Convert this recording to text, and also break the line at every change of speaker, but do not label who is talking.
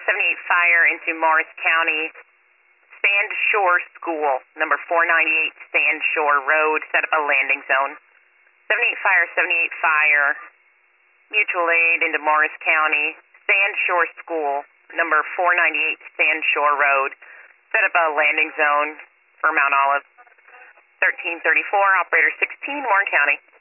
78 Fire into Morris County. Sand Shore School, number 498 Sand Shore Road, set up a landing zone. 78 Fire, Mutual Aid into Morris County. Sand Shore School, number 498 Sand Shore Road, set up a landing zone for Mount Olive. 1334, operator 16, Warren County.